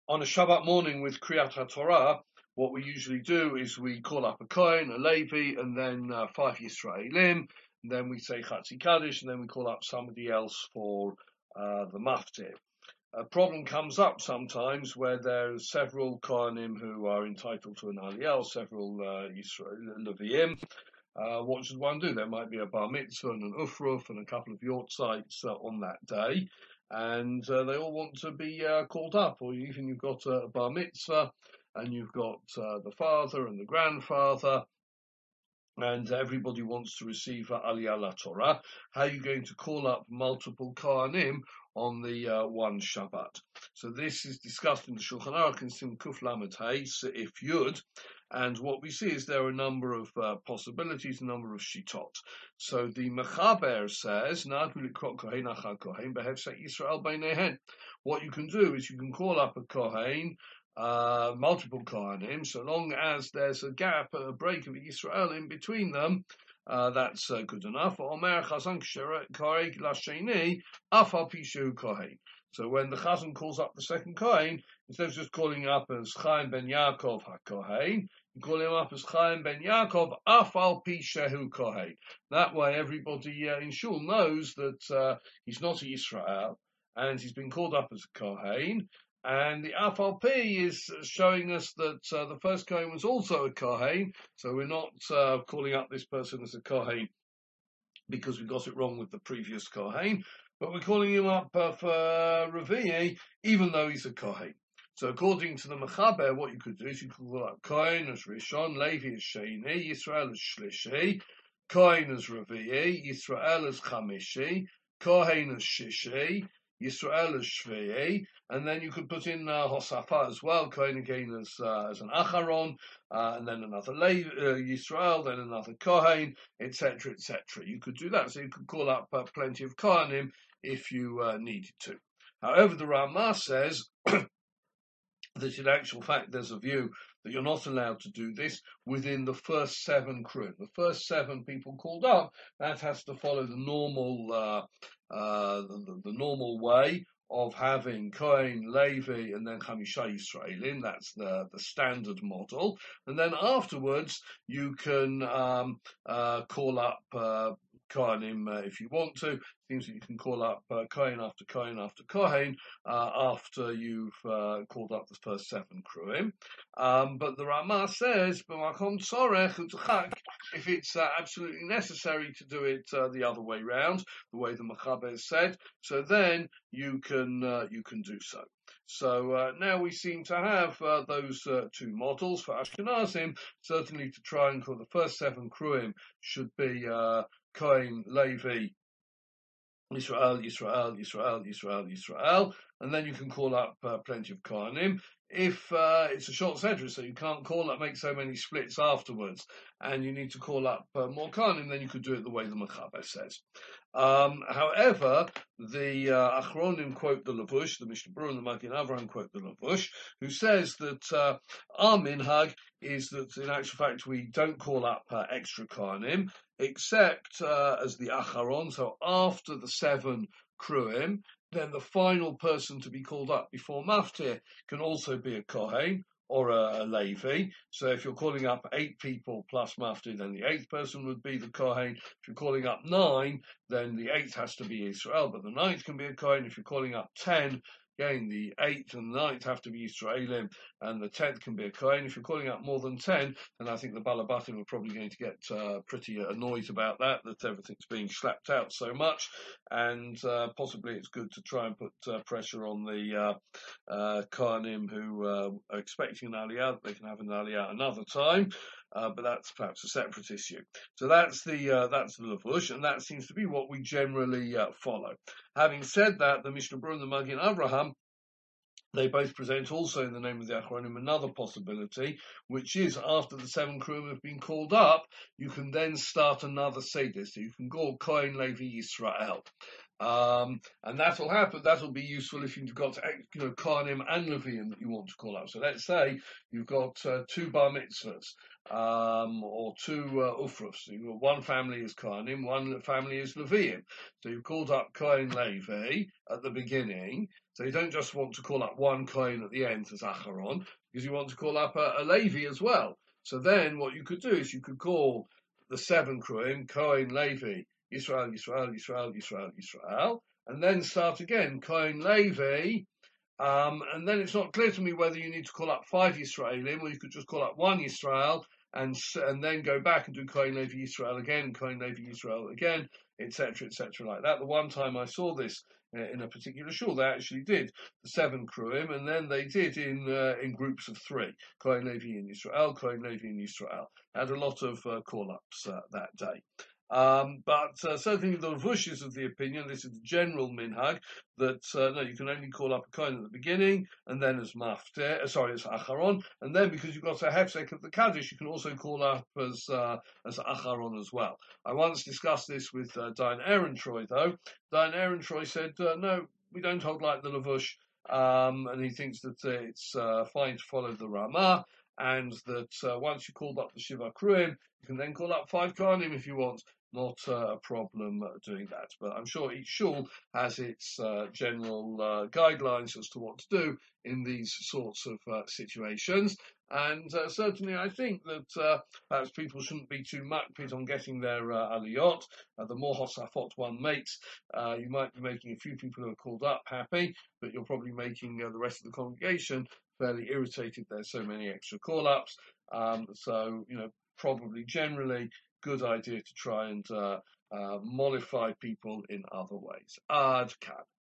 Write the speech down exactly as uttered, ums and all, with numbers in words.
On a Shabbat morning with Kriyat HaTorah, what we usually do is we call up a Kohen, a Levi, and then uh, five Yisraelim, and then we say Chatzi Kaddish, and then we call up somebody else for uh, the Maftir. A problem comes up sometimes where there's several Kohanim who are entitled to an Aliyah, several uh, Yisrael, Leviim. Uh, what should one do? There might be a bar mitzvah and an ufruf and a couple of yortzites uh, on that day, and uh, they all want to be uh, called up. Or even you've got a bar mitzvah, and you've got uh, the father and the grandfather, and everybody wants to receive Aliyah LaTorah. How are you going to call up multiple Kohanim on the uh, one Shabbat? So this is discussed in the Shulchan Aruch in Sim Kuf Lamed Hey, if Yud. And what we see is there are a number of uh, possibilities, a number of shitot. So the Mechaber says, what you can do is you can call up a Kohen, uh, multiple Kohanim, so long as there's a gap, a break of Israel in between them, uh, that's uh, good enough. So when the Chazan calls up the second Kohen, instead of just calling up as Chaim ben Yaakov HaKohen, you call him up as Chaim ben Yaakov Afal Pi Shehu Kohen. That way everybody uh, in Shul knows that uh, he's not a Yisrael, and he's been called up as a Kohen. And the Afal Pi is showing us that uh, the first Kohen was also a Kohen, so we're not uh, calling up this person as a Kohen because we got it wrong with the previous Kohen, but we're calling him up uh, for Revi'i, even though he's a Kohen. So according to the Mechaber, what you could do is you could call up Kohen as Rishon, Levi as Sheni, Yisrael as Shlishi, Kohen as Revi'i, Yisrael as Chamishi, Kohen as Shishi, Yisrael as Shvi'i, and then you could put in uh, Hosafa as well, Kohen again as uh, as an Acharon, uh, and then another Le- uh, Yisrael, then another Kohen, et cetera, et cetera. You could do that, so you could call up uh, plenty of Kohanim if you uh, needed to. However, the Ramah says that in actual fact there's a view that you're not allowed to do this within the first seven crew. The first seven people called up, that has to follow the normal uh, uh, the, the normal way of having Kohen, Levi, and then Chamisha Yisraelim. That's the, the standard model. And then afterwards, you can um, uh, call up uh, Kohanim uh, if you want to. It seems that you can call up uh, Kohen after Kohen after Kohen uh, after you've uh, called up the first seven Kruim. Um, but the Ramah says, if it's uh, absolutely necessary to do it uh, the other way round, the way the Mechaber said, so then you can uh, you can do so. So uh, now we seem to have uh, those uh, two models for Ashkenazim. Certainly, to try and call the first seven Kruim should be uh, Kohen, Levi, Yisrael, Yisrael, Yisrael, Yisrael, Yisrael, and then you can call up uh, plenty of Kohanim. If uh, it's a short sedra, so you can't call up, make so many splits afterwards, and you need to call up uh, more Kohanim, then you could do it the way the Mechaber says. Um, however, the uh, Achronim quote the Lavush, the Mishnah Berurah and the Magen Avraham quote the Lavush, who says that uh, our minhag is that in actual fact we don't call up uh, extra Kohanim, except uh, as the Acharon, so after the seven Kruim, then the final person to be called up before Maftir can also be a Kohen or a, a Levi. So if you're calling up eight people plus Maftir, then the eighth person would be the Kohen. If you're calling up nine, then the eighth has to be Israel, but the ninth can be a Kohen. If you're calling up ten, again, the eighth and the ninth have to be Yisraelim, and the tenth can be a Kohen. If you're calling out more than ten, then I think the Balabatim are probably going to get uh, pretty annoyed about that, that everything's being slapped out so much, and uh, possibly it's good to try and put uh, pressure on the uh, uh, Kohanim who uh, are expecting an Aliyah. They can have an Aliyah another time. Uh, but that's perhaps a separate issue. So that's the uh, that's the Lavush, and that seems to be what we generally uh, follow. Having said that, the Mishnah Berurah and the Magen Avraham, they both present also in the name of the Achronim another possibility, which is after the seven Kruim have been called up, you can then start another Seder. So you can call Kohen, Levi, Yisrael. Um, and that'll happen, that'll be useful if you've got, you know, Kohanim and Leviim that you want to call up. So let's say you've got uh, two bar mitzvahs, um, or two uh, ufrufs. So you've got one family is Kohanim, one family is Leviim. So you've called up Kohen Levi at the beginning, So you don't just want to call up one Kohen at the end as Acharon, because you want to call up a, a Levi as well. So then what you could do is you could call the seven Kruim, Kohen, Levi, Yisrael, Yisrael, Yisrael, Yisrael, Yisrael, and then start again, Kohen, Levi, um, and then it's not clear to me whether you need to call up five Yisraelim or you could just call up one Yisrael and and then go back and do Kohen, Levi, Yisrael again, Kohen, Levi, Yisrael again, et cetera, et cetera, like that. The one time I saw this uh, in a particular shul, they actually did the seven Kruim, and then they did in uh, in groups of three, Kohen, Levi, and Yisrael, Kohen, Levi, and Yisrael. Had a lot of uh, call-ups uh, that day. Um, but uh, certainly the Ravush is of the opinion, this is the general minhag, that uh, no, you can only call up a Kohen at the beginning, and then as Mafter, uh, sorry, as Acharon, and then because you've got a Hefsek of the Kaddish, you can also call up as uh, as Acharon as well. I once discussed this with uh, Diane Ehrentreu, though. Diane Ehrentreu said, uh, no, we don't hold like the Lavush, um, and he thinks that uh, it's uh, fine to follow the Ramah, and that uh, once you called up the Shiva Kruim, you can then call up five Kohanim if you want. Not uh, a problem uh, doing that. But I'm sure each shul has its uh, general uh, guidelines as to what to do in these sorts of uh, situations. And uh, certainly I think that uh, perhaps people shouldn't be too makpid on getting their uh, aliyot. Uh, the more hosafot one makes, uh, you might be making a few people who are called up happy, but you're probably making uh, the rest of the congregation fairly irritated. There's so many extra call-ups. Um, so, you know, probably generally good idea to try and uh, uh, mollify people in other ways. Ad kan.